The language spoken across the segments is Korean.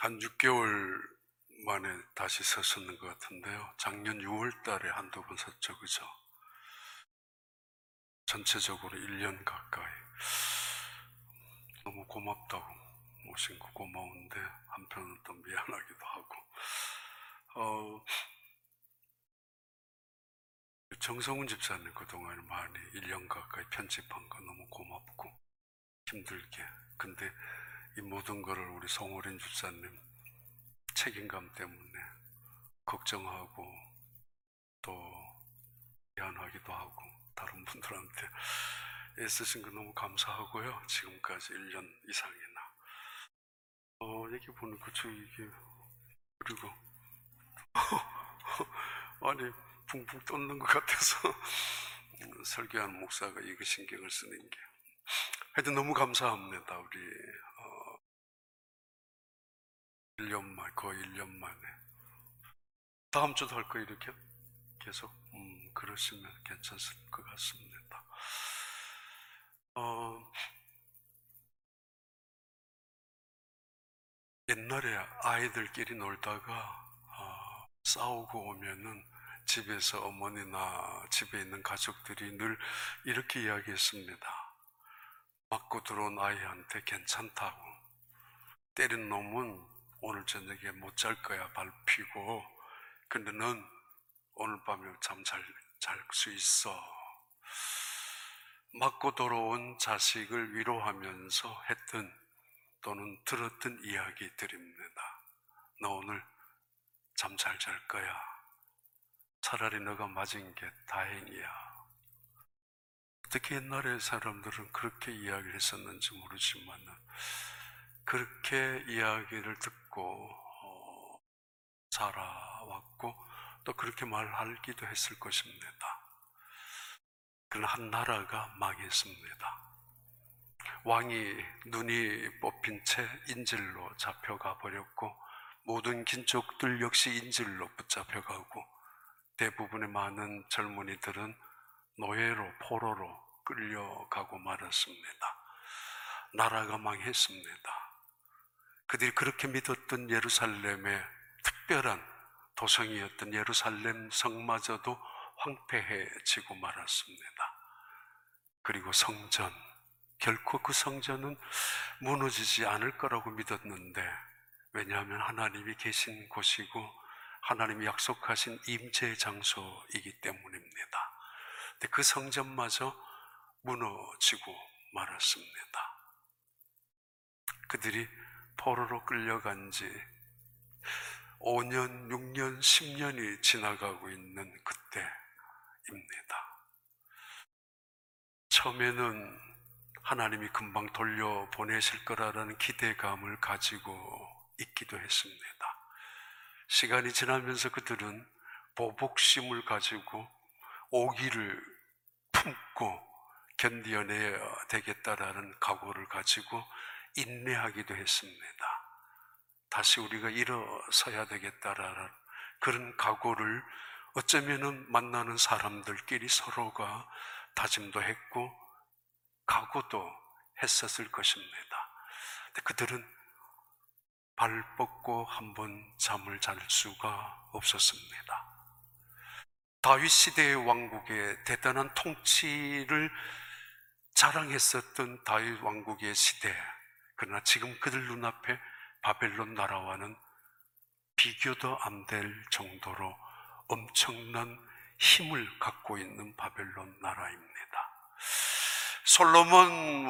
한 6개월 만에 다시 섰었는 것 같은데요. 작년 6월 달에 한두 번 섰죠, 그죠? 전체적으로 1년 가까이. 너무 고맙다고 모신 거 고마운데 한편은 또 미안하기도 하고. 정성훈 집사님 그동안 많이 1년 가까이 편집한 거 너무 고맙고 힘들게. 근데 이 모든 거를 우리 송호린 집사님 책임감 때문에 걱정하고 또 미안하기도 하고 다른 분들한테 애쓰신 거 너무 감사하고요. 지금까지 1년 이상이나 얘기 보니까 저 이게 그리고 아니 붕붕 떠는 것 같아서 설교하는 목사가 이거 신경을 쓰는 게 하여튼 너무 감사합니다. 우리 1년 만 거의 1년 만에 다음 주도 할 거 이렇게 계속 그러시면 괜찮을 것 같습니다. 옛날에 아이들끼리 놀다가 싸우고 오면은 집에서 어머니나 집에 있는 가족들이 늘 이렇게 이야기했습니다. 맞고 들어온 아이한테 괜찮다고. 때린 놈은 오늘 저녁에 못 잘 거야, 밟히고. 근데 넌 오늘 밤에 잠 잘 수 있어. 맞고 돌아온 자식을 위로하면서 했던 또는 들었던 이야기들입니다. 너 오늘 잠 잘 잘 거야. 차라리 너가 맞은 게 다행이야. 어떻게 옛날에 사람들은 그렇게 이야기를 했었는지 모르지만 그렇게 이야기를 듣고 자라왔고 또 그렇게 말하기도 했을 것입니다. 그러나 한 나라가 망했습니다. 왕이 눈이 뽑힌 채 인질로 잡혀가 버렸고 모든 귀족들 역시 인질로 붙잡혀가고 대부분의 많은 젊은이들은 노예로 포로로 끌려가고 말았습니다. 나라가 망했습니다. 그들이 그렇게 믿었던 예루살렘의 특별한 도성이었던 예루살렘 성마저도 황폐해지고 말았습니다. 그리고 성전, 결코 그 성전은 무너지지 않을 거라고 믿었는데 왜냐하면 하나님이 계신 곳이고 하나님이 약속하신 임재 장소이기 때문입니다. 근데 그 성전마저 무너지고 말았습니다. 그들이 포로로 끌려간 지 5년, 6년, 10년이 지나가고 있는 그때입니다. 처음에는 하나님이 금방 돌려보내실 거라는 기대감을 가지고 있기도 했습니다. 시간이 지나면서 그들은 보복심을 가지고 오기를 품고 견뎌내야 되겠다라는 각오를 가지고 인내하기도 했습니다. 다시 우리가 일어서야 되겠다라는 그런 각오를 어쩌면은 만나는 사람들끼리 서로가 다짐도 했고 각오도 했었을 것입니다. 근데 그들은 발 뻗고 한번 잠을 잘 수가 없었습니다. 다윗 시대의 왕국의 대단한 통치를 자랑했었던 다윗 왕국의 시대, 그러나 지금 그들 눈앞에 바벨론 나라와는 비교도 안 될 정도로 엄청난 힘을 갖고 있는 바벨론 나라입니다. 솔로몬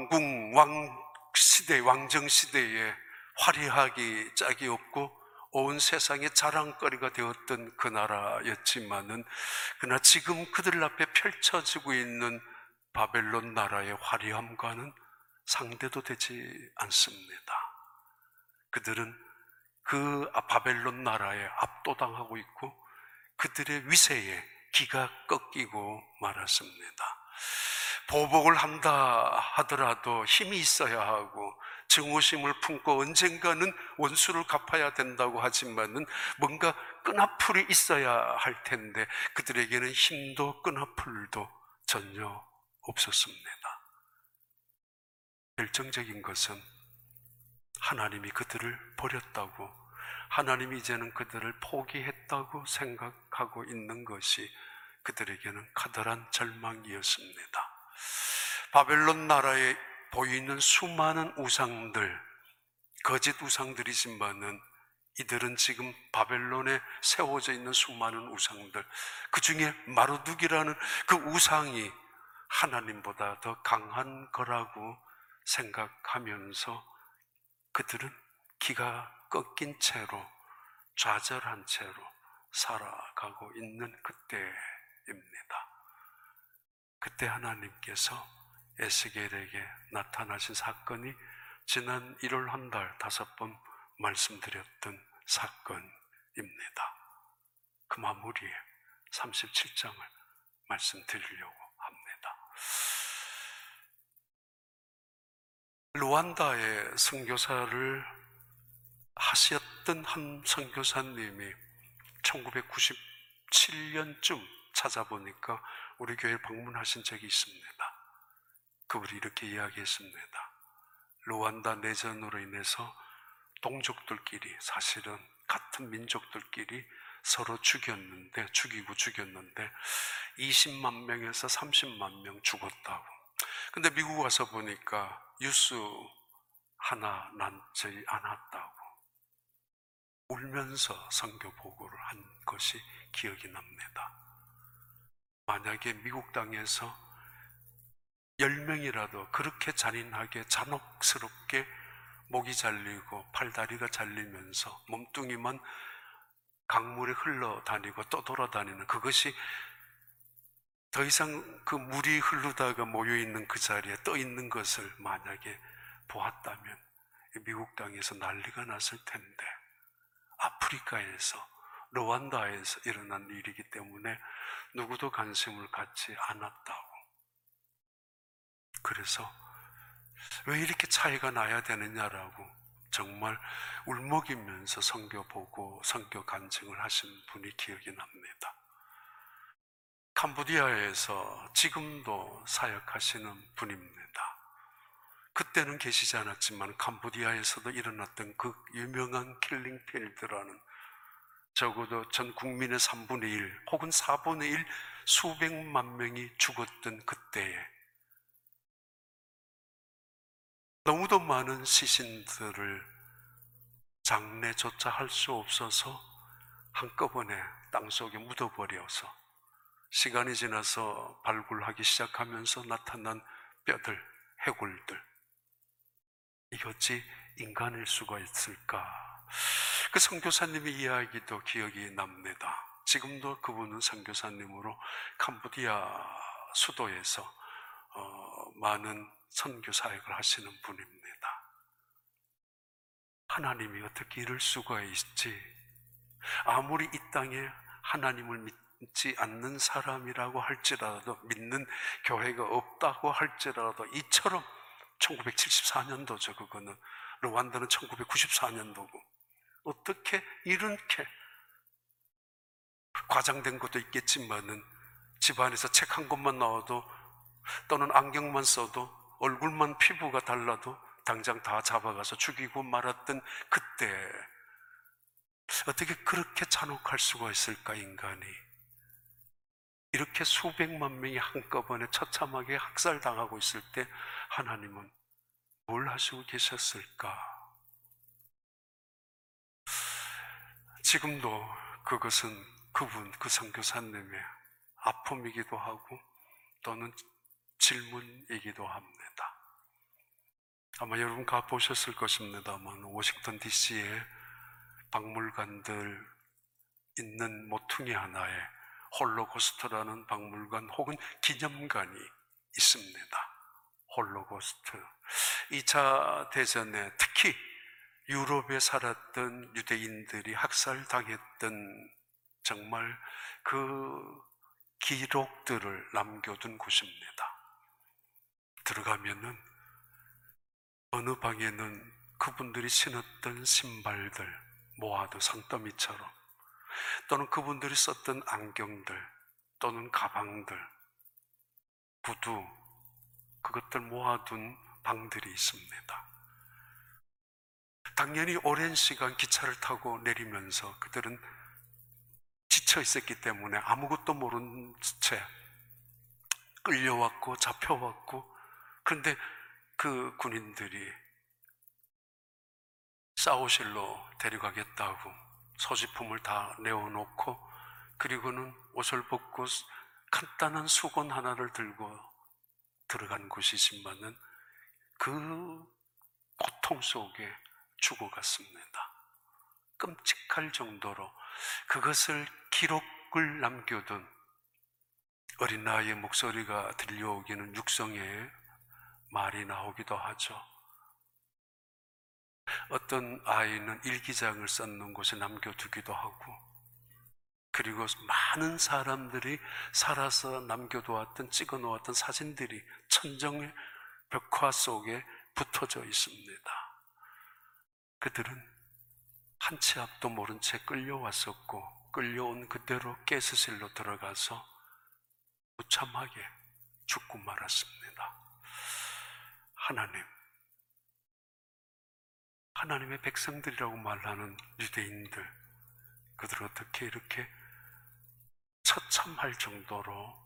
왕정 시대에 화려하기 짝이 없고 온 세상의 자랑거리가 되었던 그 나라였지만은 그러나 지금 그들 앞에 펼쳐지고 있는 바벨론 나라의 화려함과는 상대도 되지 않습니다. 그들은 그 바벨론 나라에 압도당하고 있고 그들의 위세에 기가 꺾이고 말았습니다. 보복을 한다 하더라도 힘이 있어야 하고 증오심을 품고 언젠가는 원수를 갚아야 된다고 하지만은 뭔가 끈앞풀이 있어야 할 텐데 그들에게는 힘도 끈앞풀도 전혀 없었습니다. 결정적인 것은 하나님이 그들을 버렸다고, 하나님이 이제는 그들을 포기했다고 생각하고 있는 것이 그들에게는 커다란 절망이었습니다. 바벨론 나라에 보이는 수많은 우상들, 거짓 우상들이지만은 이들은 지금 바벨론에 세워져 있는 수많은 우상들, 그 중에 마르둑이라는 그 우상이 하나님보다 더 강한 거라고 생각하면서 그들은 기가 꺾인 채로, 좌절한 채로 살아가고 있는 그때입니다. 그때 하나님께서 에스겔에게 나타나신 사건이 지난 1월 한 달 5번 말씀드렸던 사건입니다. 그 마무리에 37장을 말씀드리려고 합니다. 루안다에 선교사를 하셨던 한 선교사님이 1997년쯤 찾아보니까 우리 교회에 방문하신 적이 있습니다. 그분이 이렇게 이야기했습니다. 루안다 내전으로 인해서 동족들끼리, 사실은 같은 민족들끼리 서로 죽이고 죽였는데 20만 명에서 30만 명 죽었다고. 근데 미국 와서 보니까 뉴스 하나 나지 않았다고 울면서 선교 보고를 한 것이 기억이 납니다. 만약에 미국 땅에서 10명이라도 그렇게 잔인하게 잔혹스럽게 목이 잘리고 팔다리가 잘리면서 몸뚱이만 강물에 흘러다니고 떠돌아다니는, 그것이 더 이상 그 물이 흐르다가 모여있는 그 자리에 떠있는 것을 만약에 보았다면 미국 땅에서 난리가 났을 텐데, 아프리카에서, 루안다에서 일어난 일이기 때문에 누구도 관심을 갖지 않았다고. 그래서 왜 이렇게 차이가 나야 되느냐라고 정말 울먹이면서 선교 보고 선교 간증을 하신 분이 기억이 납니다. 캄보디아에서 지금도 사역하시는 분입니다. 그때는 계시지 않았지만 캄보디아에서도 일어났던 그 유명한 킬링필드라는, 적어도 전 국민의 3분의 1 혹은 4분의 1 수백만 명이 죽었던 그때에 너무도 많은 시신들을 장례조차 할 수 없어서 한꺼번에 땅속에 묻어버려서 시간이 지나서 발굴하기 시작하면서 나타난 뼈들, 해골들, 이게 어찌 인간일 수가 있을까? 그 선교사님의 이야기도 기억이 납니다. 지금도 그분은 선교사님으로 캄보디아 수도에서 많은 선교 사역을 하시는 분입니다. 하나님이 어떻게 이럴 수가 있지? 아무리 이 땅에 하나님을 믿지 않는 사람이라고 할지라도, 믿는 교회가 없다고 할지라도, 이처럼 1974년도죠. 그거는 루안다는 1994년도고 어떻게 이렇게 과장된 것도 있겠지만은 집안에서 책 한 권만 나와도, 또는 안경만 써도, 얼굴만 피부가 달라도 당장 다 잡아가서 죽이고 말았던 그때, 어떻게 그렇게 잔혹할 수가 있을까? 인간이 이렇게 수백만 명이 한꺼번에 처참하게 학살당하고 있을 때 하나님은 뭘 하시고 계셨을까? 지금도 그것은 그 선교사님의 아픔이기도 하고 또는 질문이기도 합니다. 아마 여러분 가보셨을 것입니다만, 워싱턴 DC에 박물관들 있는 모퉁이 하나에 홀로코스트라는 박물관 혹은 기념관이 있습니다. 홀로코스트, 2차 대전에 특히 유럽에 살았던 유대인들이 학살당했던 정말 그 기록들을 남겨둔 곳입니다. 들어가면은 어느 방에는 그분들이 신었던 신발들 모아도 산더미처럼, 또는 그분들이 썼던 안경들 또는 가방들, 구두, 그것들 모아둔 방들이 있습니다. 당연히 오랜 시간 기차를 타고 내리면서 그들은 지쳐 있었기 때문에 아무것도 모른 채 끌려왔고 잡혀왔고, 그런데 그 군인들이 사우실로 데려가겠다고 소지품을 다 내어놓고, 그리고는 옷을 벗고 간단한 수건 하나를 들고 들어간 곳이지만은 그 고통 속에 죽어갔습니다. 끔찍할 정도로 그것을 기록을 남겨둔 어린 나이의 목소리가 들려오기는 육성의 말이 나오기도 하죠. 어떤 아이는 일기장을 썼는 곳에 남겨두기도 하고, 그리고 많은 사람들이 살아서 남겨두었던, 찍어놓았던 사진들이 천정의 벽화 속에 붙어져 있습니다. 그들은 한 치 앞도 모른 채 끌려왔었고, 끌려온 그대로 가스실로 들어가서 무참하게 죽고 말았습니다. 하나님의 백성들이라고 말하는 유대인들, 그들 어떻게 이렇게 처참할 정도로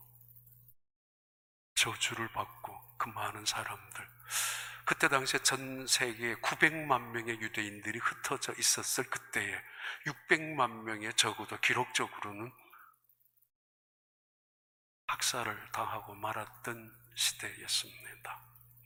저주를 받고, 그 많은 사람들, 그때 당시에 전 세계에 900만 명의 유대인들이 흩어져 있었을 그때에 600만 명의, 적어도 기록적으로는 학살을 당하고 말았던 시대였습니다.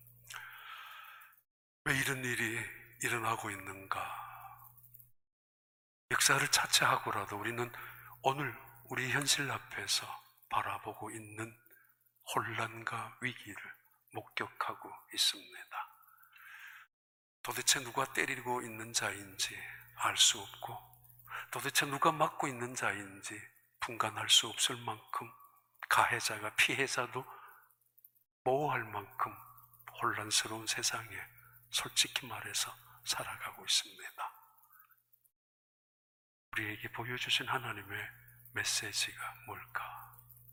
왜 이런 일이 일어나고 있는가? 역사를 차치하고라도 우리는 오늘 우리 현실 앞에서 바라보고 있는 혼란과 위기를 목격하고 있습니다. 도대체 누가 때리고 있는 자인지 알 수 없고, 도대체 누가 막고 있는 자인지 분간할 수 없을 만큼, 가해자가 피해자도 보호할 만큼 혼란스러운 세상에 솔직히 말해서 살아가고 있습니다. 우리에게 보여주신 하나님의 메시지가 뭘까?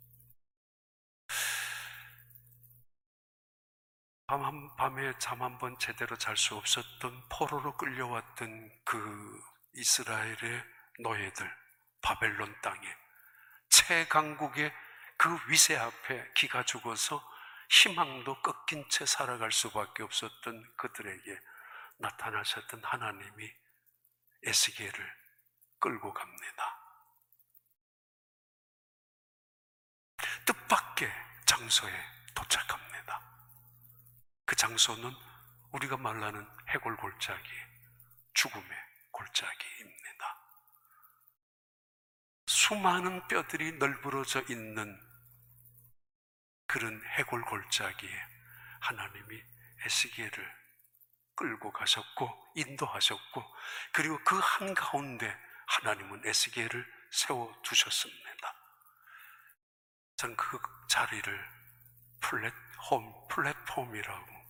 밤에 잠 한 번 제대로 잘 수 없었던, 포로로 끌려왔던 그 이스라엘의 노예들, 바벨론 땅에 최강국의 그 위세 앞에 기가 죽어서 희망도 꺾인 채 살아갈 수밖에 없었던 그들에게 나타나셨던 하나님이 에스겔을 끌고 갑니다. 뜻밖의 장소에 도착합니다. 그 장소는 우리가 말하는 해골 골짜기, 죽음의 골짜기입니다. 수많은 뼈들이 널브러져 있는 그런 해골 골짜기에 하나님이 에스겔을 끌고 가셨고 인도하셨고, 그리고 그 한가운데 하나님은 에스겔을 세워두셨습니다. 저는 그 자리를 플랫폼이라고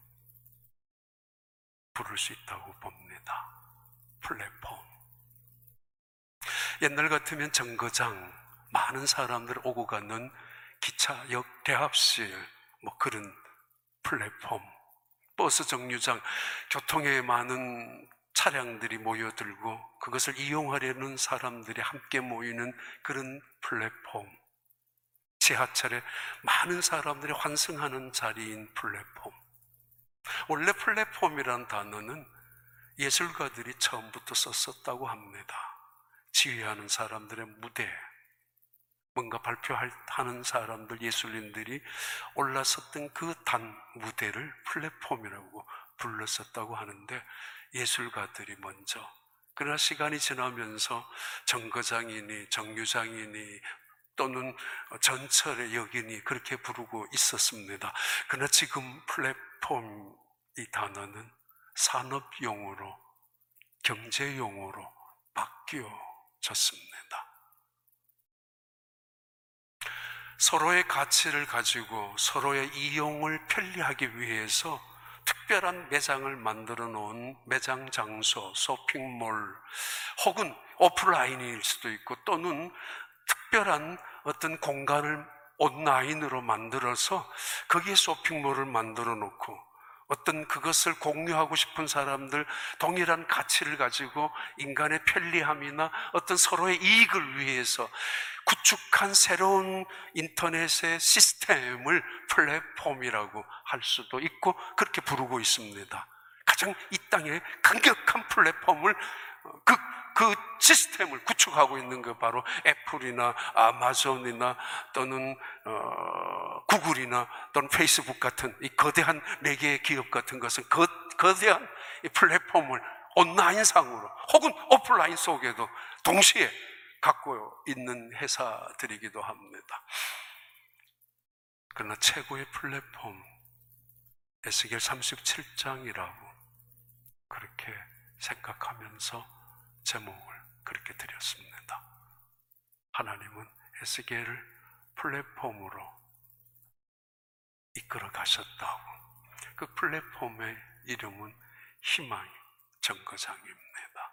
부를 수 있다고 봅니다. 플랫폼. 옛날 같으면 정거장, 많은 사람들 오고 가는 기차역 대합실, 그런 플랫폼, 버스 정류장, 교통에 많은 차량들이 모여들고 그것을 이용하려는 사람들이 함께 모이는 그런 플랫폼, 지하철에 많은 사람들이 환승하는 자리인 플랫폼. 원래 플랫폼이라는 단어는 예술가들이 처음부터 썼었다고 합니다. 지휘하는 사람들의 무대, 뭔가 발표하는 사람들, 예술인들이 올라섰던 그 단 무대를 플랫폼이라고 불렀었다고 하는데, 예술가들이 먼저, 그러나 시간이 지나면서 정거장이니 정류장이니 또는 전철의 역이니 그렇게 부르고 있었습니다. 그러나 지금 플랫폼 이 단어는 산업용어로, 경제용어로 바뀌어졌습니다. 서로의 가치를 가지고 서로의 이용을 편리하기 위해서 특별한 매장을 만들어 놓은 매장 장소, 쇼핑몰, 혹은 오프라인일 수도 있고, 또는 특별한 어떤 공간을 온라인으로 만들어서 거기에 쇼핑몰을 만들어 놓고 어떤 그것을 공유하고 싶은 사람들, 동일한 가치를 가지고 인간의 편리함이나 어떤 서로의 이익을 위해서 구축한 새로운 인터넷의 시스템을 플랫폼이라고 할 수도 있고 그렇게 부르고 있습니다. 가장 이 땅에 강력한 플랫폼을 그 시스템을 구축하고 있는 게 바로 애플이나 아마존이나 또는 구글이나 또는 페이스북 같은 이 거대한 4개의 기업 같은 것은 거대한 이 플랫폼을 온라인상으로 혹은 오프라인 속에도 동시에 갖고 있는 회사들이기도 합니다. 그러나 최고의 플랫폼 에스겔 37장이라고 그렇게 생각하면서 제목을 그렇게 드렸습니다. 하나님은 에스겔을 플랫폼으로 이끌어 가셨다고. 그 플랫폼의 이름은 희망 정거장입니다.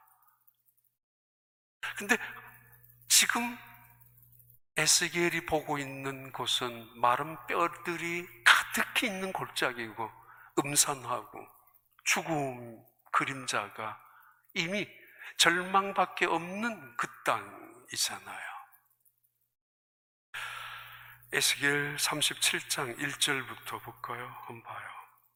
근데 지금 에스겔이 보고 있는 곳은 마른 뼈들이 가득히 있는 골짜기고 음산하고 죽음 그림자가 이미 절망밖에 없는 그 땅이잖아요. 에스겔 37장 1절부터 볼까요? 한번 봐요.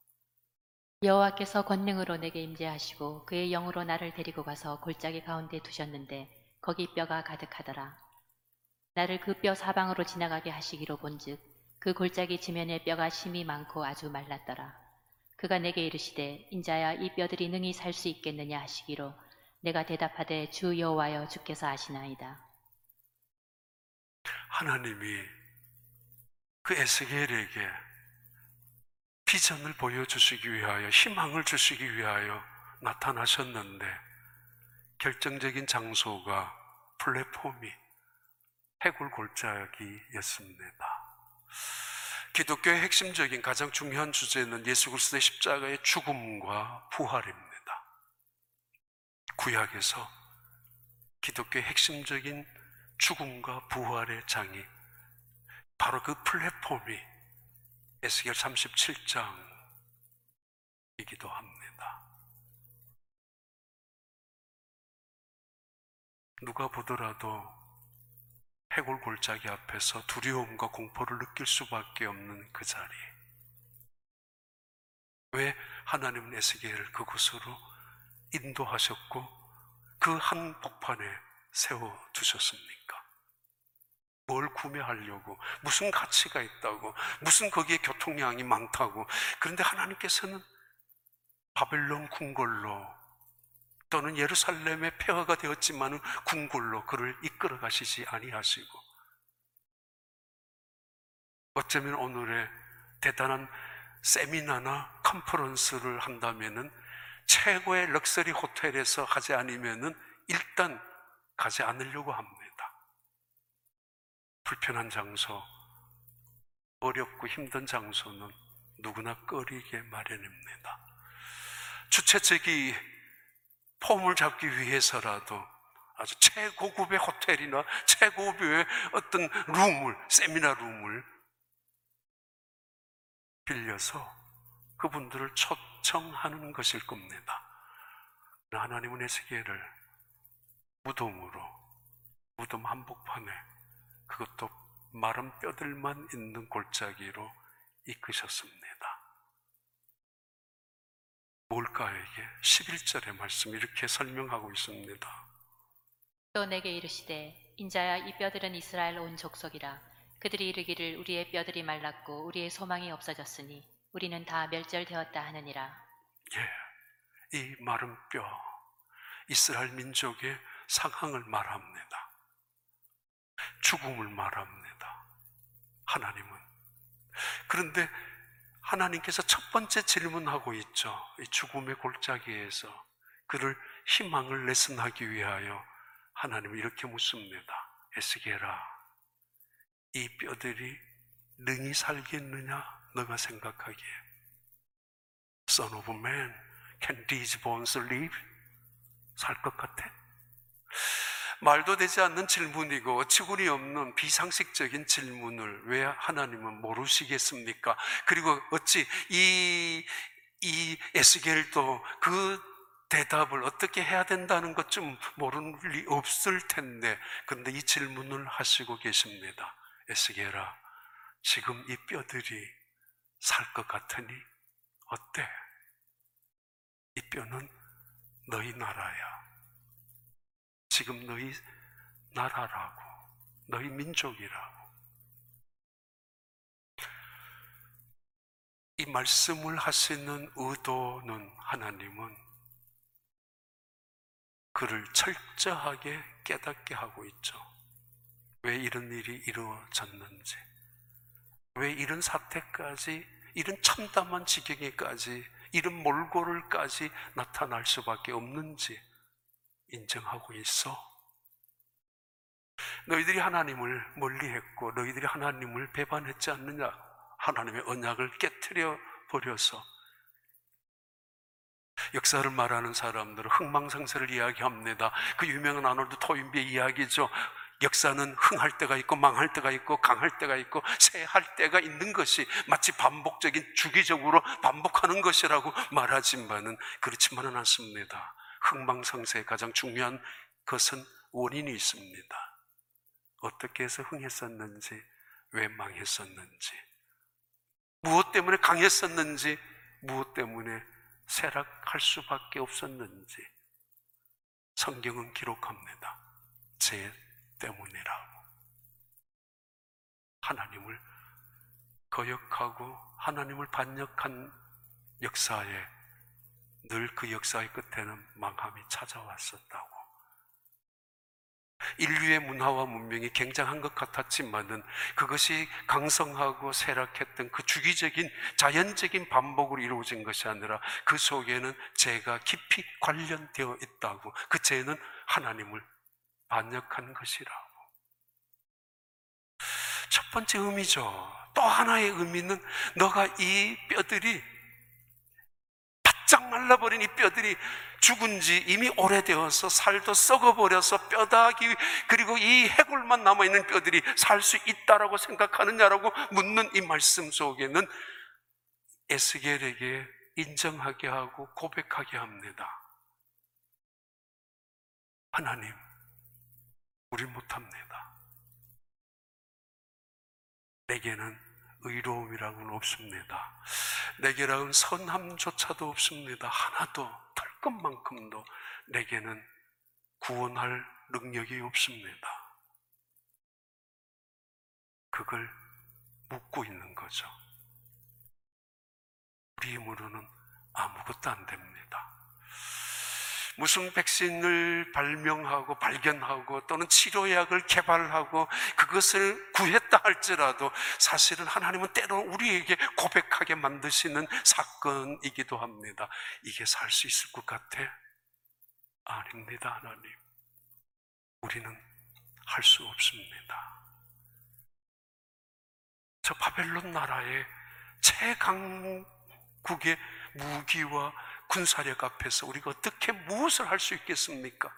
여호와께서 권능으로 내게 임재하시고 그의 영으로 나를 데리고 가서 골짜기 가운데 두셨는데 거기 뼈가 가득하더라. 나를 그 뼈 사방으로 지나가게 하시기로 본즉 그 골짜기 지면에 뼈가 심이 많고 아주 말랐더라. 그가 내게 이르시되 인자야 이 뼈들이 능히 살 수 있겠느냐 하시기로 내가 대답하되 주 여호와여 주께서 아시나이다. 하나님이 그 에스겔에게 비전을 보여주시기 위하여 희망을 주시기 위하여 나타나셨는데 결정적인 장소가 플랫폼이 해골 골짜기였습니다. 기독교의 핵심적인 가장 중요한 주제는 예수 그리스도의 십자가의 죽음과 부활입니다. 구약에서 기독교의 핵심적인 죽음과 부활의 장이 바로 그 플랫폼이 에스겔 37장이기도 합니다. 누가 보더라도 해골 골짜기 앞에서 두려움과 공포를 느낄 수밖에 없는 그 자리. 왜 하나님은 에스겔을 그곳으로 인도하셨고 그 한복판에 세워두셨습니까? 뭘 구매하려고, 무슨 가치가 있다고, 무슨 거기에 교통량이 많다고. 그런데 하나님께서는 바벨론 궁궐로 또는 예루살렘의 폐허가 되었지만 궁궐로 그를 이끌어 가시지 아니하시고 어쩌면 오늘의 대단한 세미나나 컨퍼런스를 한다면은 최고의 럭셔리 호텔에서 하지 않으면은 일단 가지 않으려고 합니다. 불편한 장소, 어렵고 힘든 장소는 누구나 꺼리게 마련입니다. 주최측이 폼을 잡기 위해서라도 아주 최고급의 호텔이나 최고급의 어떤 세미나 룸을 빌려서 그분들을 초청하는 것일 겁니다. 하나님은 에스겔을 무덤 한복판에 그것도 마른 뼈들만 있는 골짜기로 이끄셨습니다. 뭘까요 이게? 11절의 말씀 이렇게 설명하고 있습니다. 또 내게 이르시되 인자야 이 뼈들은 이스라엘 온 족속이라. 그들이 이르기를 우리의 뼈들이 말랐고 우리의 소망이 없어졌으니 우리는 다 멸절되었다 하느니라. 이 마른 뼈, 이스라엘 민족의 상황을 말합니다. 죽음을 말합니다. 하나님은. 그런데 하나님께서 첫 번째 질문하고 있죠. 이 죽음의 골짜기에서 그를 희망을 레슨하기 위하여 하나님은 이렇게 묻습니다. 에스겔아, 이 뼈들이 능히 살겠느냐? 너가 생각하기에 Son of man, can these bones live? 살 것 같아? 말도 되지 않는 질문이고 어처구니 없는 비상식적인 질문을 왜 하나님은 모르시겠습니까? 그리고 어찌 이 이 에스겔도 그 대답을 어떻게 해야 된다는 것 좀 모르는 리 없을 텐데, 그런데 이 질문을 하시고 계십니다. 에스겔아, 지금 이 뼈들이 살 것 같으니 어때? 이 뼈는 너희 나라야. 지금 너희 나라라고, 너희 민족이라고. 이 말씀을 하시는 의도는, 하나님은 그를 철저하게 깨닫게 하고 있죠. 왜 이런 일이 이루어졌는지, 왜 이런 사태까지, 이런 참담한 지경에까지, 이런 몰골을까지 나타날 수밖에 없는지 인정하고 있어. 너희들이 하나님을 멀리했고 너희들이 하나님을 배반했지 않느냐? 하나님의 언약을 깨트려 버려서. 역사를 말하는 사람들은 흥망성쇠를 이야기합니다. 그 유명한 아놀드 토인비의 이야기죠. 역사는 흥할 때가 있고 망할 때가 있고 강할 때가 있고 쇠할 때가 있는 것이 마치 반복적인 주기적으로 반복하는 것이라고 말하지만은 그렇지만은 않습니다. 흥망성쇠의 가장 중요한 것은 원인이 있습니다. 어떻게 해서 흥했었는지, 왜 망했었는지, 무엇 때문에 강했었는지, 무엇 때문에 쇠락할 수밖에 없었는지 성경은 기록합니다. 죄 때문이라고. 하나님을 거역하고 하나님을 반역한 역사에 늘 그 역사의 끝에는 망함이 찾아왔었다고. 인류의 문화와 문명이 굉장한 것 같았지만은 그것이 강성하고 쇠락했던 그 주기적인 자연적인 반복으로 이루어진 것이 아니라 그 속에는 죄가 깊이 관련되어 있다고. 그 죄는 하나님을 반역한 것이라고. 첫 번째 의미죠. 또 하나의 의미는 너가 이 뼈들이, 바짝 말라버린 이 뼈들이 죽은 지 이미 오래되어서 살도 썩어버려서 뼈다귀 그리고 이 해골만 남아있는 뼈들이 살 수 있다라고 생각하느냐라고 묻는 이 말씀 속에는 에스겔에게 인정하게 하고 고백하게 합니다. 하나님, 우리 못합니다. 내게는 의로움이라고는 없습니다. 내게라는 선함조차도 없습니다. 하나도, 털끝만큼도 내게는 구원할 능력이 없습니다. 그걸 묻고 있는 거죠. 우리 힘으로는 아무것도 안 됩니다. 무슨 백신을 발명하고 발견하고 또는 치료약을 개발하고 그것을 구했다 할지라도 사실은 하나님은 때로는 우리에게 고백하게 만드시는 사건이기도 합니다. 이게 살 수 있을 것 같아? 아닙니다. 하나님, 우리는 할 수 없습니다. 저 바벨론 나라의 최강국의 무기와 군사력 앞에서 우리가 어떻게 무엇을 할 수 있겠습니까?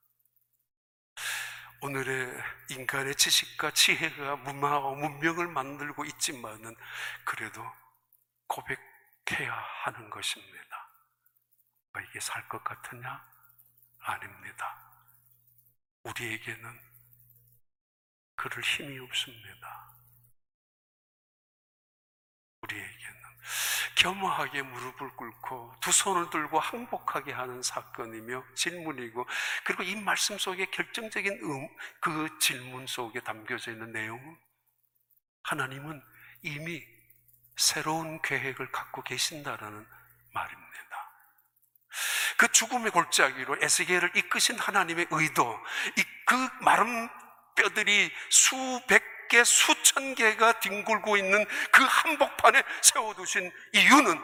오늘의 인간의 지식과 지혜가 문화와 문명을 만들고 있지만은 그래도 고백해야 하는 것입니다. 이게 살 것 같으냐? 아닙니다. 우리에게는 그럴 힘이 없습니다. 우리에게는 겸허하게 무릎을 꿇고 두 손을 들고 항복하게 하는 사건이며 질문이고, 그리고 이 말씀 속에 결정적인 그 질문 속에 담겨져 있는 내용은 하나님은 이미 새로운 계획을 갖고 계신다라는 말입니다. 그 죽음의 골짜기로 에스겔을 이끄신 하나님의 의도, 그 마른 뼈들이 수백 개, 수천 개가 뒹굴고 있는 그 한복판에 세워두신 이유는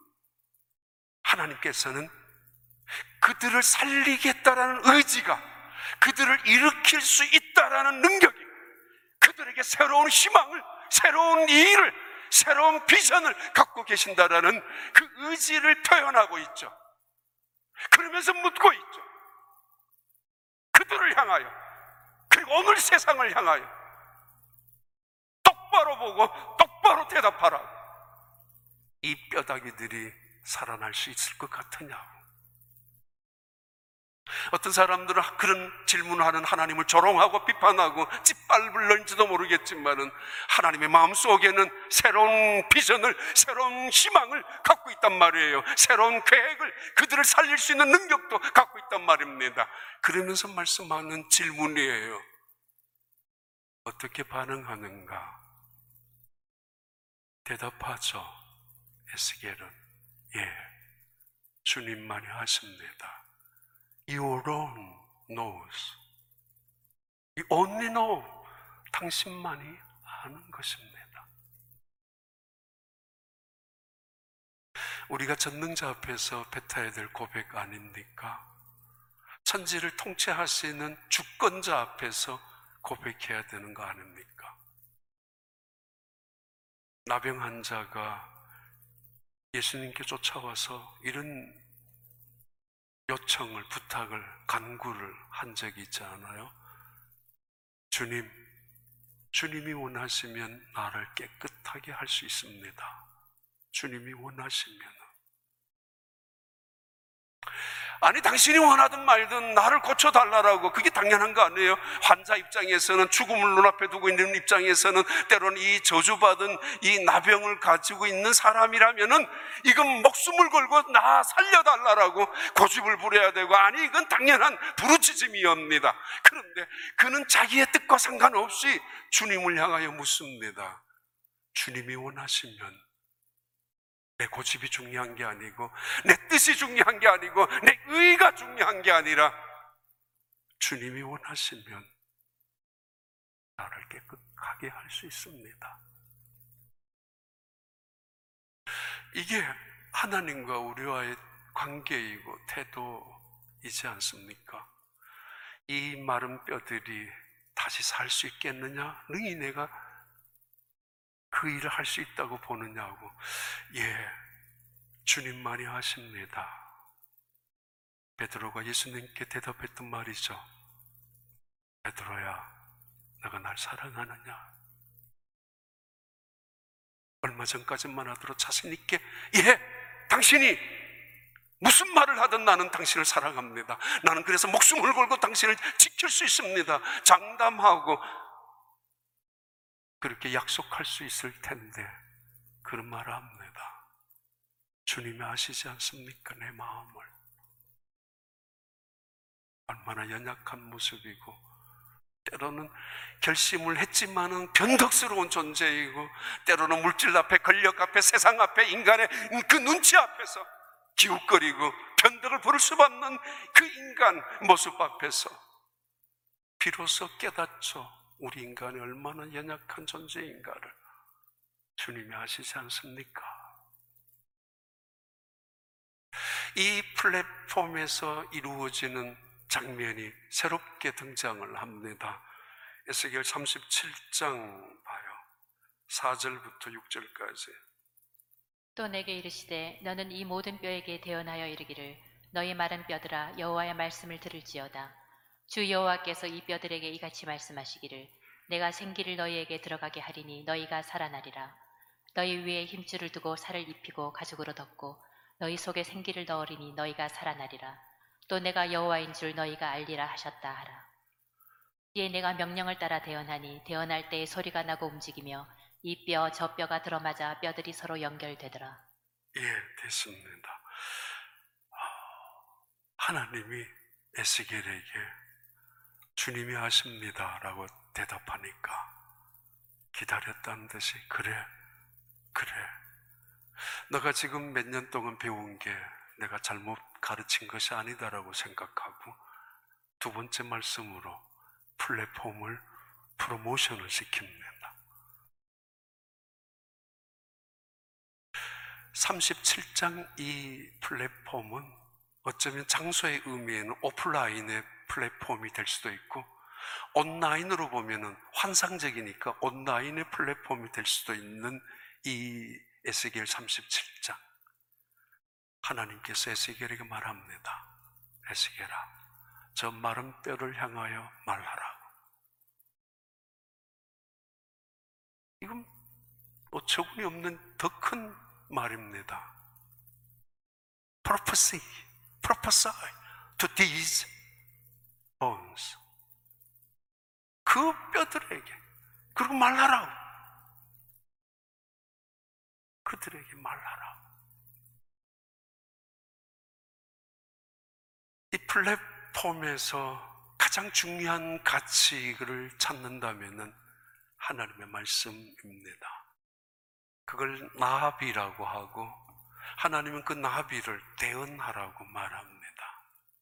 하나님께서는 그들을 살리겠다라는 의지가, 그들을 일으킬 수 있다라는 능력이, 그들에게 새로운 희망을, 새로운 일을, 새로운 비전을 갖고 계신다라는 그 의지를 표현하고 있죠. 그러면서 묻고 있죠. 그들을 향하여, 그리고 오늘 세상을 향하여 똑바로 보고 똑바로 대답하라. 이 뼈다귀들이 살아날 수 있을 것 같으냐고. 어떤 사람들은 그런 질문하는 하나님을 조롱하고 비판하고 짓밟을는지도 모르겠지만은 하나님의 마음속에는 새로운 비전을, 새로운 희망을 갖고 있단 말이에요. 새로운 계획을, 그들을 살릴 수 있는 능력도 갖고 있단 말입니다. 그러면서 말씀하는 질문이에요. 어떻게 반응하는가? 대답하죠. 에스겔은 예, 주님만이 하십니다. You alone knows. You only know. 당신만이 아는 것입니다. 우리가 전능자 앞에서 뱉어야 될 고백 아닙니까? 천지를 통치하시는 주권자 앞에서 고백해야 되는 거 아닙니까? 나병 환자가 예수님께 쫓아와서 이런 요청을, 부탁을, 간구를 한 적이 있지 않아요? 주님이 원하시면 나를 깨끗하게 할 수 있습니다. 주님이 원하시면. 아니, 당신이 원하든 말든 나를 고쳐달라고, 그게 당연한 거 아니에요? 환자 입장에서는, 죽음을 눈앞에 두고 있는 입장에서는, 때로는 이 저주받은 이 나병을 가지고 있는 사람이라면은 이건 목숨을 걸고 나 살려달라고 고집을 부려야 되고, 아니 이건 당연한 부르짖음이옵니다. 그런데 그는 자기의 뜻과 상관없이 주님을 향하여 묻습니다. 주님이 원하시면, 내 고집이 중요한 게 아니고, 내 뜻이 중요한 게 아니고, 내 의가 중요한 게 아니라 주님이 원하시면 나를 깨끗하게 할 수 있습니다. 이게 하나님과 우리와의 관계이고 태도이지 않습니까? 이 마른 뼈들이 다시 살 수 있겠느냐? 능히 내가 그 일을 할 수 있다고 보느냐고. 예, 주님만이 하십니다. 베드로가 예수님께 대답했던 말이죠. 베드로야, 너가 날 사랑하느냐? 얼마 전까지만 하더라도 자신 있게, 예, 당신이 무슨 말을 하든 나는 당신을 사랑합니다. 나는 그래서 목숨을 걸고 당신을 지킬 수 있습니다. 장담하고 그렇게 약속할 수 있을 텐데 그런 말을 합니다. 주님이 아시지 않습니까? 내 마음을. 얼마나 연약한 모습이고, 때로는 결심을 했지만은 변덕스러운 존재이고, 때로는 물질 앞에, 권력 앞에, 세상 앞에, 인간의 그 눈치 앞에서 기웃거리고 변덕을 부를 수밖에 없는 그 인간 모습 앞에서 비로소 깨닫죠. 우리 인간이 얼마나 연약한 존재인가를 주님이 아시지 않습니까? 이 플랫폼에서 이루어지는 장면이 새롭게 등장을 합니다. 에스겔 37장 봐요. 4절부터 6절까지. 또 내게 이르시되 너는 이 모든 뼈에게 대언하여 이르기를 너희 마른 뼈들아 여호와의 말씀을 들을지어다. 주 여호와께서 이 뼈들에게 이같이 말씀하시기를 내가 생기를 너희에게 들어가게 하리니 너희가 살아나리라. 너희 위에 힘줄을 두고 살을 입히고 가죽으로 덮고 너희 속에 생기를 넣으리니 너희가 살아나리라. 또 내가 여호와인 줄 너희가 알리라 하셨다 하라. 이에 내가 명령을 따라 대언하니 대언할 때에 소리가 나고 움직이며 이 뼈 저 뼈가 들어맞아 뼈들이 서로 연결되더라. 예, 됐습니다. 하나님이 에스겔에게 주님이 하십니다라고 대답하니까 기다렸다는 듯이 그래, 너가 지금 몇 년 동안 배운 게 내가 잘못 가르친 것이 아니다라고 생각하고 두 번째 말씀으로 플랫폼을 프로모션을 시킵니다. 37장 이 플랫폼은 어쩌면 장소의 의미에는 오프라인의 플랫폼이 될 수도 있고, 온라인으로 보면은 환상적이니까 온라인의 플랫폼이 될 수도 있는 이 에스겔 37장. 하나님께서 에스겔에게 말합니다. 에스겔아, 저 마른 뼈를 향하여 말하라. 이건 어처구니 없는 더 큰 말입니다. prophesy to these bones. 그 뼈들에게, 그리고 말하라고. 그들에게 말하라고. 이 플랫폼에서 가장 중요한 가치를 찾는다면 하나님의 말씀입니다. 그걸 나비라고 하고, 하나님은 그 나비를 대언하라고 말합니다.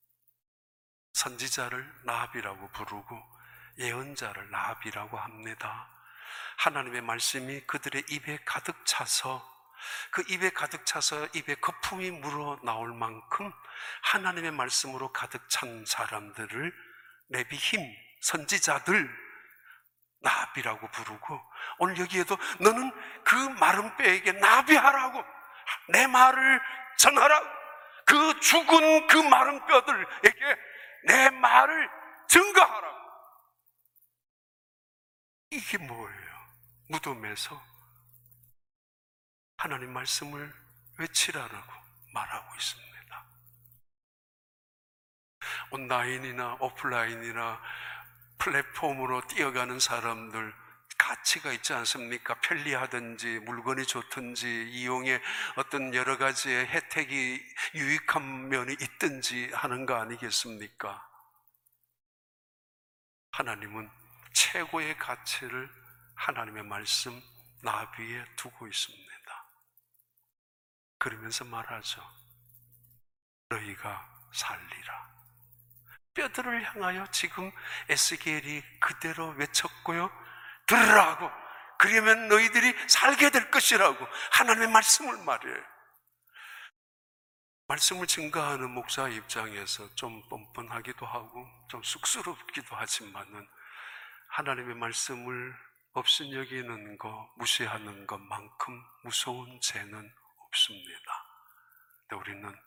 선지자를 나비라고 부르고 예언자를 나비라고 합니다. 하나님의 말씀이 그들의 입에 가득 차서, 그 입에 가득 차서 입에 거품이 물어 나올 만큼 하나님의 말씀으로 가득 찬 사람들을 레비힘, 선지자들, 나비라고 부르고, 오늘 여기에도 너는 그 마른 뼈에게 나비하라고, 내 말을 전하라고, 그 죽은 그 마른 뼈들에게 내 말을 증거하라고. 이게 뭐예요? 무덤에서 하나님 말씀을 외치라고 말하고 있습니다. 온라인이나 오프라인이나 플랫폼으로 뛰어가는 사람들 가치가 있지 않습니까? 편리하든지 물건이 좋든지 이용에 어떤 여러 가지의 혜택이 유익한 면이 있든지 하는 거 아니겠습니까? 하나님은 최고의 가치를 하나님의 말씀 나비에 두고 있습니다. 그러면서 말하죠. 너희가 살리라. 뼈들을 향하여 지금 에스겔이 그대로 외쳤고요. 들으라고. 그러면 너희들이 살게 될 것이라고 하나님의 말씀을 말해요. 말씀을 증거하는 목사 입장에서 좀 뻔뻔하기도 하고 좀 쑥스럽기도 하지만은 하나님의 말씀을 없인 여기는 거, 무시하는 것만큼 무서운 죄는 없습니다. 근데 우리는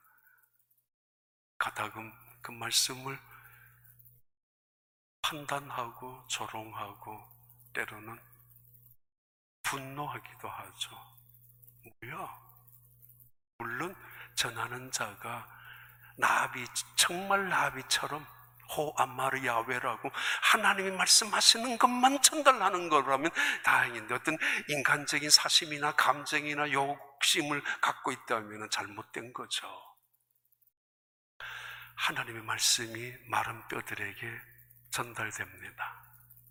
가다금 그 말씀을 판단하고 조롱하고 때로는 분노하기도 하죠. 뭐야? 물론 전하는 자가 나비, 정말 나비처럼 호암마르 야훼라고 하나님이 말씀하시는 것만 전달하는 거라면 다행인데, 어떤 인간적인 사심이나 감정이나 욕심을 갖고 있다면 잘못된 거죠. 하나님의 말씀이 마른 뼈들에게 전달됩니다.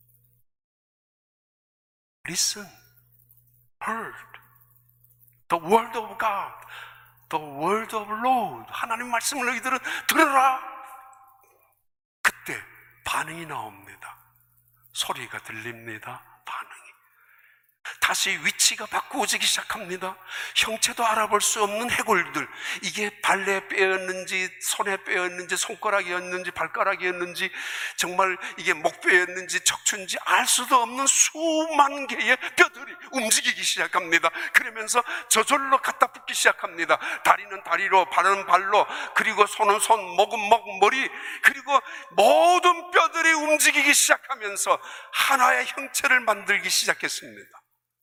Listen, heard, the word of God, the word of Lord. 하나님 말씀을 너희들은 들어라. 그때 반응이 나옵니다. 소리가 들립니다. 반응이. 다시 위치가 바꾸어지기 시작합니다. 형체도 알아볼 수 없는 해골들, 이게 발에 뼈였는지 손에 뼈였는지 손가락이었는지 발가락이었는지 정말 이게 목뼈였는지 척추인지 알 수도 없는 수만 개의 뼈들이 움직이기 시작합니다. 그러면서 저절로 갖다 붙기 시작합니다. 다리는 다리로, 발은 발로, 그리고 손은 손, 목은 목, 머리, 그리고 모든 뼈들이 움직이기 시작하면서 하나의 형체를 만들기 시작했습니다.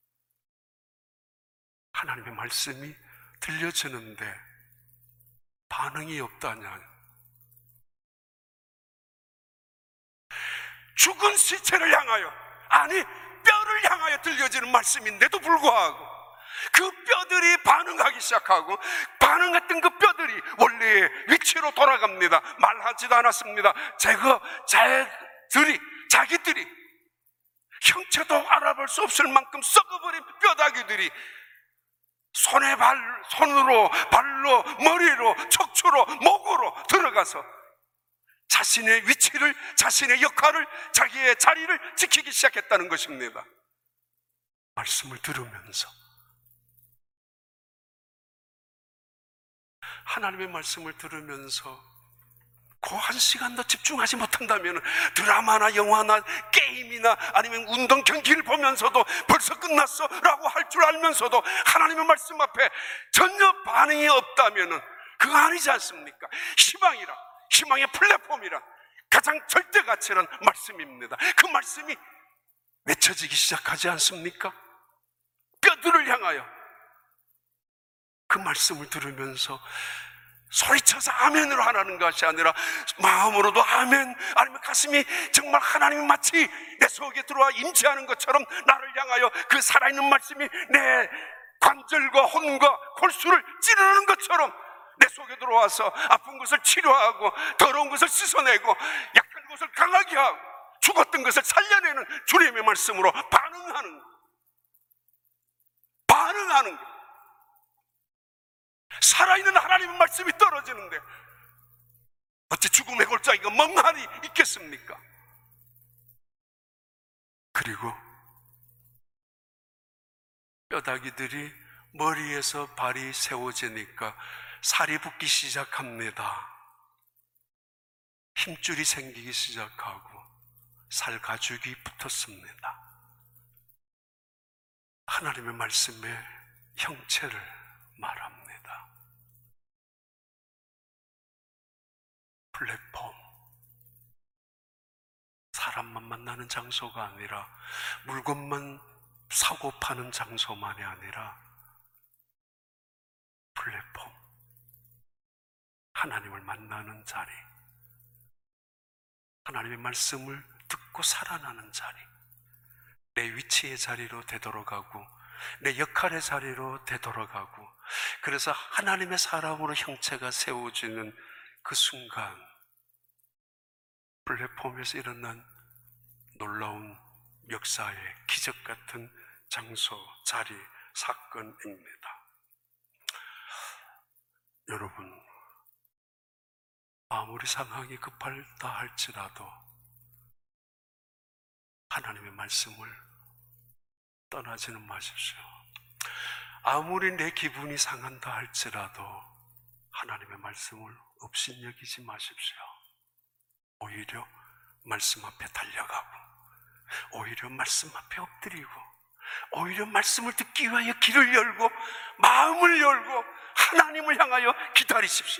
하나님의 말씀이 들려지는데 반응이 없다냐? 죽은 시체를 향하여, 아니 뼈를 향하여 들려지는 말씀인데도 불구하고 그 뼈들이 반응하기 시작하고, 반응했던 그 뼈들이 원래의 위치로 돌아갑니다. 말하지도 않았습니다. 자기들이 형체도 알아볼 수 없을 만큼 썩어버린 뼈다귀들이 손으로, 발로, 머리로, 척추로, 목으로 들어가서 자신의 위치를, 자신의 역할을, 자기의 자리를 지키기 시작했다는 것입니다. 말씀을 들으면서, 하나님의 말씀을 들으면서 그 한 시간 더 집중하지 못한다면 드라마나 영화나 게임이나 아니면 운동 경기를 보면서도 벌써 끝났어 라고 할 줄 알면서도 하나님의 말씀 앞에 전혀 반응이 없다면 그거 아니지 않습니까? 희망의 플랫폼이란 가장 절대 가치란 말씀입니다. 그 말씀이 외쳐지기 시작하지 않습니까? 뼈들을 향하여. 그 말씀을 들으면서 소리쳐서 아멘으로 하라는 것이 아니라 마음으로도 아멘, 아니면 가슴이 정말 하나님이 마치 내 속에 들어와 임재하는 것처럼 나를 향하여 그 살아있는 말씀이 내 관절과 혼과 골수를 찌르는 것처럼 내 속에 들어와서 아픈 것을 치료하고 더러운 것을 씻어내고 약한 것을 강하게 하고 죽었던 것을 살려내는 주님의 말씀으로 반응하는 것. 살아있는 하나님의 말씀이 떨어지는데 어찌 죽음의 골짜기가 멍하니 있겠습니까? 그리고 뼈다귀들이 머리에서 발이 세워지니까 살이 붙기 시작합니다. 힘줄이 생기기 시작하고 살 가죽이 붙었습니다. 하나님의 말씀의 형체를 말합니다. 플랫폼, 사람만 만나는 장소가 아니라 물건만 사고 파는 장소만이 아니라 플랫폼, 하나님을 만나는 자리, 하나님의 말씀을 듣고 살아나는 자리, 내 위치의 자리로 되돌아가고 내 역할의 자리로 되돌아가고, 그래서 하나님의 사람으로 형체가 세워지는 그 순간 플랫폼에서 일어난 놀라운 역사의 기적 같은 장소, 자리, 사건입니다. 여러분, 아무리 상황이 급하다 할지라도 하나님의 말씀을 떠나지는 마십시오. 아무리 내 기분이 상한다 할지라도 하나님의 말씀을 업신여기지 마십시오. 오히려 말씀 앞에 달려가고, 오히려 말씀 앞에 엎드리고, 오히려 말씀을 듣기 위하여 귀를 열고 마음을 열고 하나님을 향하여 기다리십시오.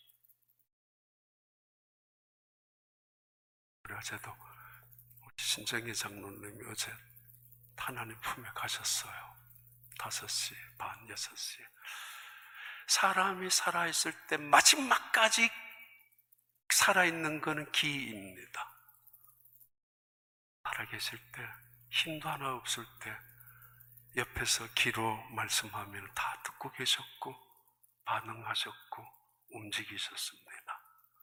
우리 어제도 우리 신정희 장로님이 어제 하나님 품에 가셨어요. 5시 반, 6시. 사람이 살아있을 때 마지막까지 살아있는 것은 기입니다. 살아계실 때, 힘도 하나 없을 때 옆에서 기로 말씀하면 다 듣고 계셨고 반응하셨고 움직이셨습니다.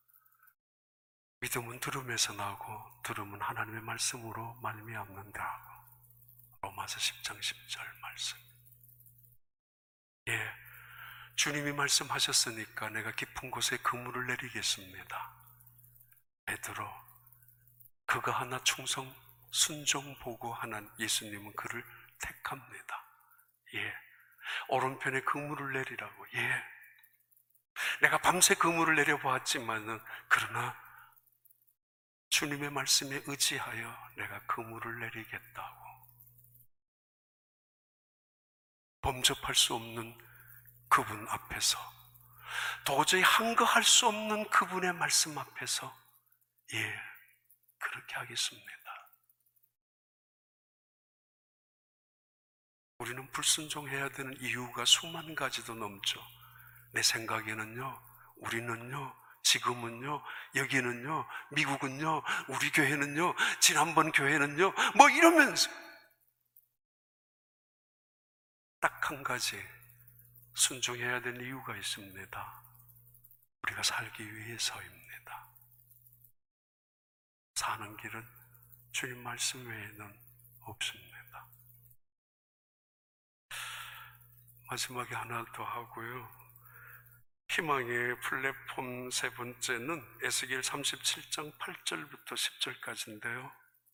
믿음은 들음에서 나고 들음은 하나님의 말씀으로 말미암는다 하고 로마서 10장 10절 말씀. 예, 주님이 말씀하셨으니까 내가 깊은 곳에 그물을 내리겠습니다. 베드로, 그가 하나 충성 순종 보고하는 예수님은 그를 택합니다. 예, 오른편에 그물을 내리라고. 예, 내가 밤새 그물을 내려보았지만은 그러나 주님의 말씀에 의지하여 내가 그물을 내리겠다고. 범접할 수 없는 그분 앞에서, 도저히 한거할 수 없는 그분의 말씀 앞에서 예, 그렇게 하겠습니다. 우리는 불순종해야 되는 이유가 수만 가지도 넘죠. 내 생각에는요, 우리는요, 지금은요, 여기는요, 미국은요, 우리 교회는요, 지난번 교회는요, 뭐 이러면서 딱 한 가지 순종해야 되는 이유가 있습니다. 우리가 살기 위해서입니다. 사는 길은 주님 말씀 외에는 없습니다. 마지막에 하나 더 하고요. 희망의 플랫폼 세 번째는 에스겔 37장 8절부터 10절까지인데요.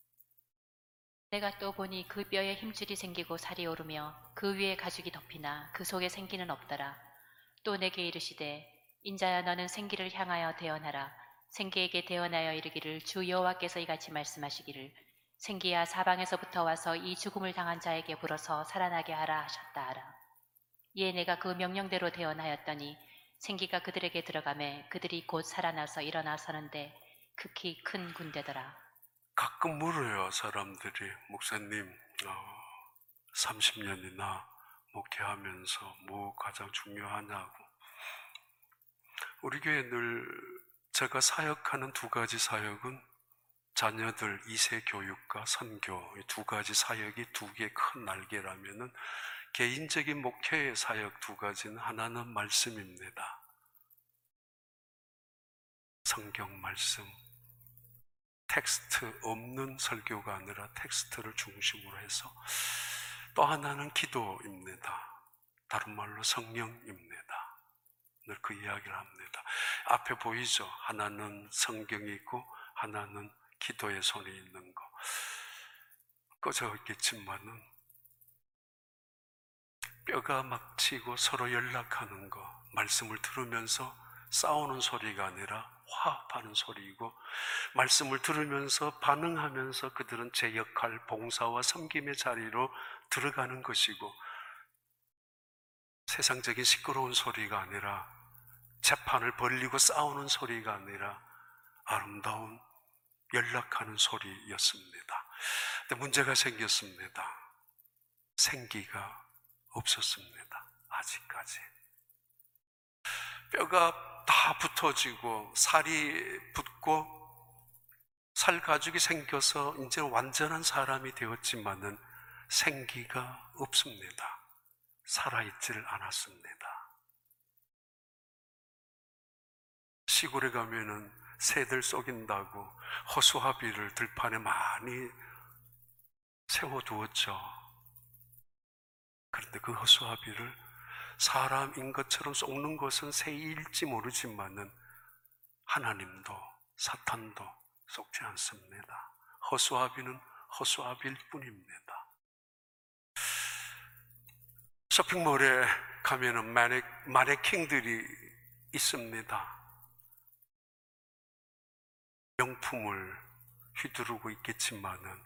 내가 또 보니 그 뼈에 힘줄이 생기고 살이 오르며 그 위에 가죽이 덮이나 그 속에 생기는 없더라. 또 내게 이르시되 인자야, 너는 생기를 향하여 대언하라. 생기에게 대언하여 이르기를 주 여호와께서 이같이 말씀하시기를 생기야, 사방에서부터 와서 이 죽음을 당한 자에게 불어서 살아나게 하라 하셨다 하라. 이에 내가 그 명령대로 대언하였더니 생기가 그들에게 들어가매 그들이 곧 살아나서 일어나 서는데 극히 큰 군대더라. 가끔 물어요, 사람들이. 목사님, 30년이나 목회하면서 뭐 가장 중요하냐고. 우리 교회 늘 제가 사역하는 두 가지 사역은 자녀들 2세 교육과 선교, 이 두 가지 사역이 두 개의 큰 날개라면은 개인적인 목회의 사역 두 가지는 하나는 말씀입니다. 성경 말씀, 텍스트 없는 설교가 아니라 텍스트를 중심으로 해서, 또 하나는 기도입니다. 다른 말로 성령입니다. 늘 그 이야기를 합니다. 앞에 보이죠? 하나는 성경이 있고 하나는 기도의 손에 있는 거. 꺼져 있겠지만은 뼈가 막히고 서로 연락하는 거, 말씀을 들으면서 싸우는 소리가 아니라 화합하는 소리이고, 말씀을 들으면서 반응하면서 그들은 제 역할, 봉사와 섬김의 자리로 들어가는 것이고, 세상적인 시끄러운 소리가 아니라, 재판을 벌리고 싸우는 소리가 아니라 아름다운 연락하는 소리였습니다. 근데 문제가 생겼습니다. 생기가 없었습니다. 아직까지. 뼈가 다 붙어지고 살이 붙고 살 가죽이 생겨서 이제 완전한 사람이 되었지만은 생기가 없습니다. 살아있지를 않았습니다. 시골에 가면은 새들 썩인다고 허수아비를 들판에 많이 세워두었죠. 그런데 그 허수아비를 사람인 것처럼 썩는 것은 새일지 모르지만은 하나님도 사탄도 썩지 않습니다. 허수아비는 허수아비일 뿐입니다. 쇼핑몰에 가면은 마네킹들이 있습니다. 명품을 휘두르고 있겠지만은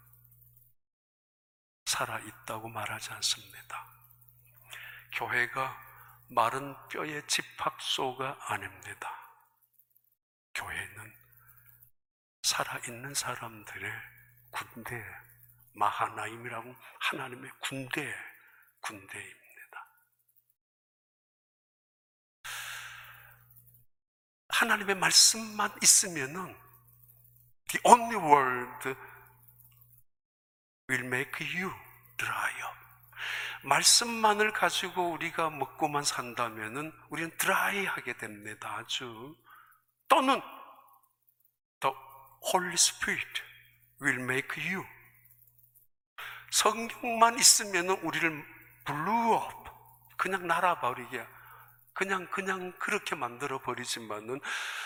살아있다고 말하지 않습니다. 교회가 마른 뼈의 집합소가 아닙니다. 교회는 살아있는 사람들의 군대, 마하나임이라고 하나님의 군대입니다. 하나님의 말씀만 있으면은 The only word will make you dry up. 말씀만을 가지고 우리가 먹고만 산다면은 우리는 드라이하게 됩니다. 아주. 또는 The Holy Spirit will make you. 성경만 있으면은 우리를 blew up, 그냥 날아버리게, 그냥 그렇게 만들어 버리지만은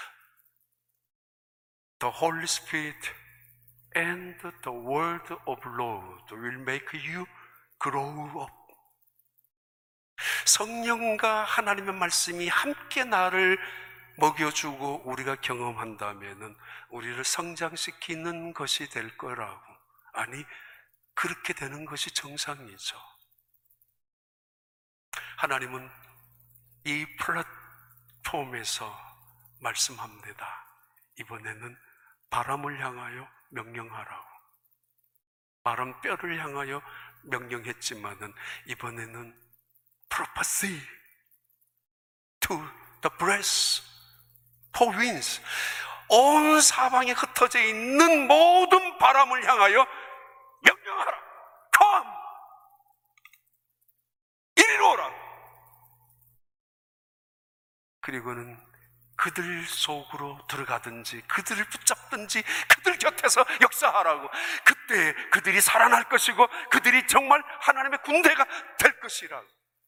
The Holy Spirit and the word of Lord will make you grow up. 성령과 하나님의 말씀이 함께 나를 먹여주고 우리가 경험한다면은 우리를 성장시키는 것이 될 거라고. 아니, 그렇게 되는 것이 정상이죠. 하나님은 이 플랫폼에서 말씀합니다. 이번에는 바람을 향하여 명령하라고. 마른 뼈를 향하여 명령했지만은 이번에는 prophecy to the breast for winds. 온 사방에 흩어져 있는 모든 바람을 향하여 명령하라. Come! 이리로 오라. 그리고는 그들 속으로 들어가든지 그들을 붙잡든지 그들 곁에서 역사하라고. 그때 그들이 살아날 것이고 그들이 정말 하나님의 군대가 될 것이라고.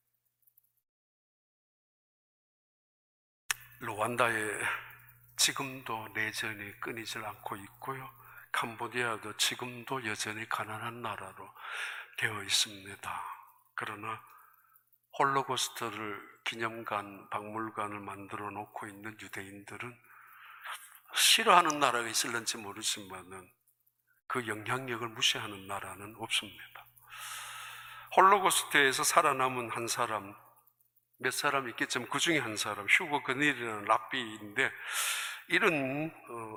루안다에 지금도 내전이 끊이질 않고 있고요. 캄보디아도 지금도 여전히 가난한 나라로 되어 있습니다. 그러나 홀로코스트를 기념관, 박물관을 만들어 놓고 있는 유대인들은 싫어하는 나라가 있을는지 모르지만은 그 영향력을 무시하는 나라는 없습니다. 홀로코스트에서 살아남은 한 사람, 몇 사람 있겠지만 그 중에 한 사람, 휴고 그닐이라는 랍비인데, 이런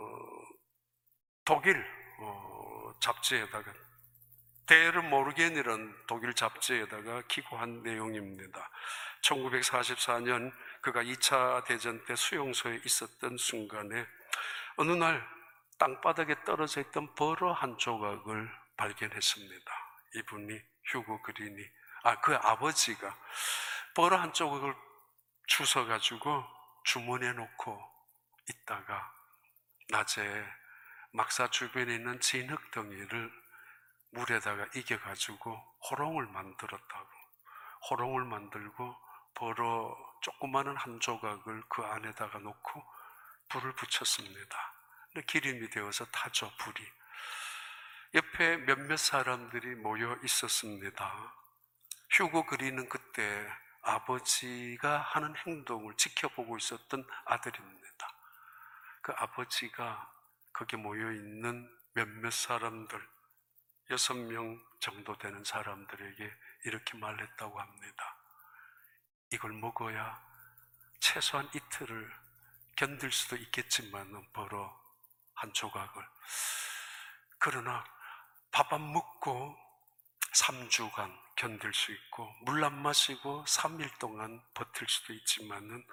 독일 잡지에다가, 데르 모르겐이라는 독일 잡지에다가 기고한 내용입니다. 1944년 그가 2차 대전 때 수용소에 있었던 순간에 어느 날 땅바닥에 떨어져 있던 버러 한 조각을 발견했습니다. 이분이 휴고 그린이, 그 아버지가 버러 한 조각을 주워가지고 주머니에 놓고 있다가 낮에 막사 주변에 있는 진흙덩이를 물에다가 이겨가지고 호롱을 만들었다고. 호롱을 만들고 버러 조그마한 한 조각을 그 안에다가 놓고 불을 붙였습니다. 근데 기름이 되어서 타죠, 불이. 옆에 몇몇 사람들이 모여 있었습니다. 휴고 그린은 그때 아버지가 하는 행동을 지켜보고 있었던 아들입니다. 그 아버지가 거기 모여 있는 몇몇 사람들, 6명 정도 되는 사람들에게 이렇게 말했다고 합니다. 이걸 먹어야 최소한 이틀을 견딜 수도 있겠지만 버러 한 조각을. 그러나 밥 안 먹고 3주간 견딜 수 있고 물 안 마시고 3일 동안 버틸 수도 있지만은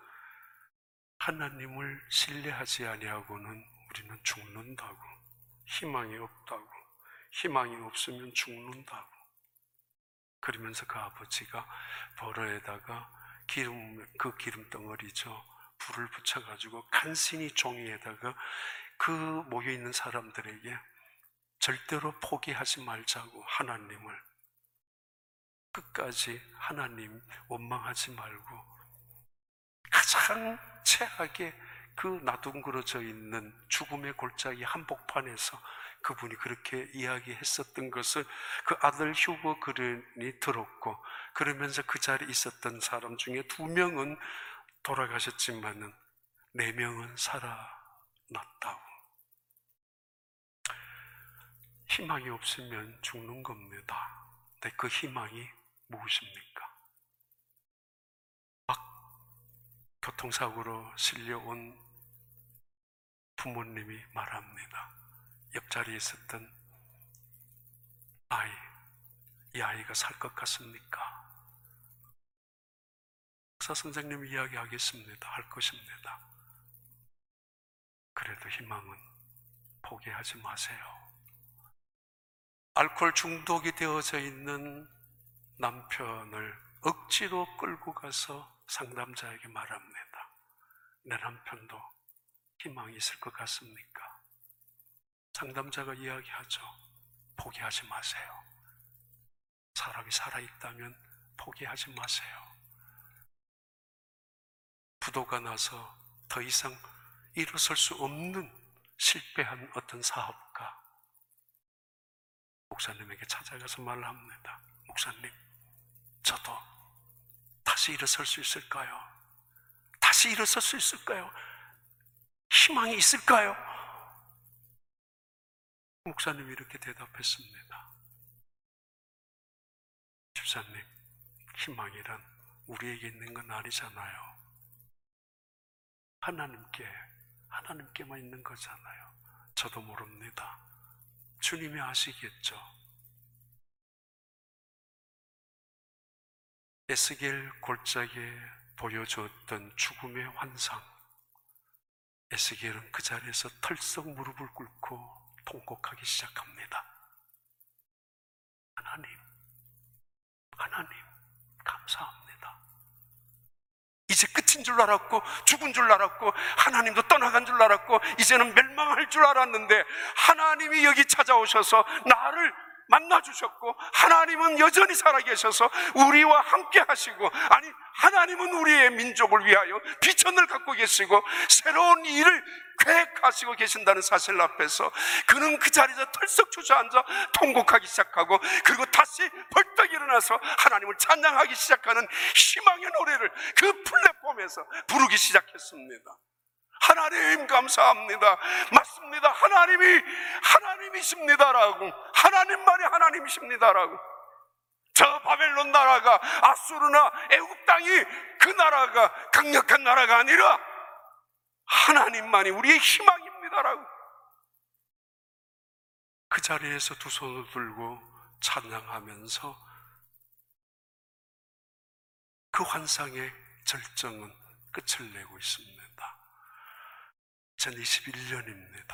하나님을 신뢰하지 아니하고는 우리는 죽는다고. 희망이 없다고. 희망이 없으면 죽는다고. 그러면서 그 아버지가 버러에다가 그 기름 덩어리죠, 불을 붙여가지고 간신히 종이에다가 그 모여있는 사람들에게 절대로 포기하지 말자고, 하나님을 끝까지 하나님 원망하지 말고, 가장 최악의 그 나둥그러져 있는 죽음의 골짜기 한복판에서 그분이 그렇게 이야기했었던 것을 그 아들 휴고 그린이 들었고, 그러면서 그 자리에 있었던 사람 중에 2명은 돌아가셨지만은 4명은 살아났다고. 희망이 없으면 죽는 겁니다. 근데 그 희망이 무엇입니까? 막 교통사고로 실려온 부모님이 말합니다. 옆자리에 있었던 아이, 이 아이가 살 것 같습니까? 의사 선생님이 이야기하겠습니다. 할 것입니다. 그래도 희망은 포기하지 마세요. 알코올 중독이 되어져 있는 남편을 억지로 끌고 가서 상담자에게 말합니다. 내 남편도 희망이 있을 것 같습니까? 상담자가 이야기하죠. 포기하지 마세요. 사람이 살아있다면 포기하지 마세요. 부도가 나서 더 이상 일어설 수 없는 실패한 어떤 사업가, 목사님에게 찾아가서 말을 합니다. 목사님, 저도 다시 일어설 수 있을까요? 다시 일어설 수 있을까요? 희망이 있을까요? 목사님이 이렇게 대답했습니다. 집사님, 희망이란 우리에게 있는 건 아니잖아요. 하나님께만 있는 거잖아요. 저도 모릅니다. 주님이 아시겠죠. 에스겔 골짜기에 보여주었던 죽음의 환상, 에스겔은 그 자리에서 털썩 무릎을 꿇고 통곡하기 시작합니다. 하나님, 감사합니다. 이제 끝인 줄 알았고, 죽은 줄 알았고, 하나님도 떠나간 줄 알았고, 이제는 멸망할 줄 알았는데, 하나님이 여기 찾아오셔서 나를 만나주셨고, 하나님은 여전히 살아계셔서 우리와 함께 하시고, 아니, 하나님은 우리의 민족을 위하여 비전을 갖고 계시고 새로운 일을 계획하시고 계신다는 사실 앞에서 그는 그 자리에서 털썩 주저앉아 통곡하기 시작하고, 그리고 다시 벌떡 일어나서 하나님을 찬양하기 시작하는 희망의 노래를 그 플랫폼에서 부르기 시작했습니다. 하나님 감사합니다. 맞습니다. 하나님이십니다라고, 하나님만이 하나님이십니다라고. 저 바벨론 나라가, 아수르나 애굽 땅이 그 나라가 강력한 나라가 아니라 하나님만이 우리의 희망입니다라고. 그 자리에서 두 손을 들고 찬양하면서 그 환상의 절정은 끝을 내고 있습니다. 2021년입니다.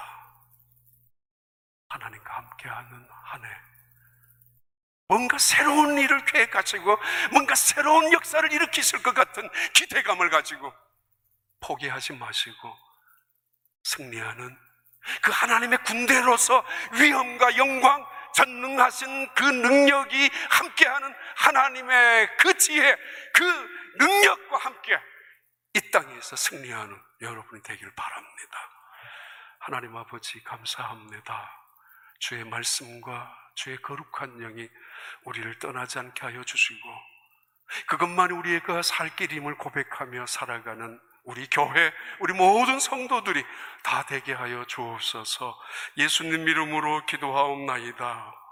하나님과 함께하는 한 해, 뭔가 새로운 일을 계획하시고 뭔가 새로운 역사를 일으키실 것 같은 기대감을 가지고 포기하지 마시고 승리하는 그 하나님의 군대로서 위엄과 영광, 전능하신 그 능력이 함께하는 하나님의 그 지혜, 그 능력과 함께 이 땅에서 승리하는 여러분이 되길 바랍니다. 하나님 아버지 감사합니다. 주의 말씀과 주의 거룩한 영이 우리를 떠나지 않게 하여 주시고 그것만이 우리의 그 살 길임을 고백하며 살아가는 우리 교회, 우리 모든 성도들이 다 되게 하여 주옵소서. 예수님 이름으로 기도하옵나이다.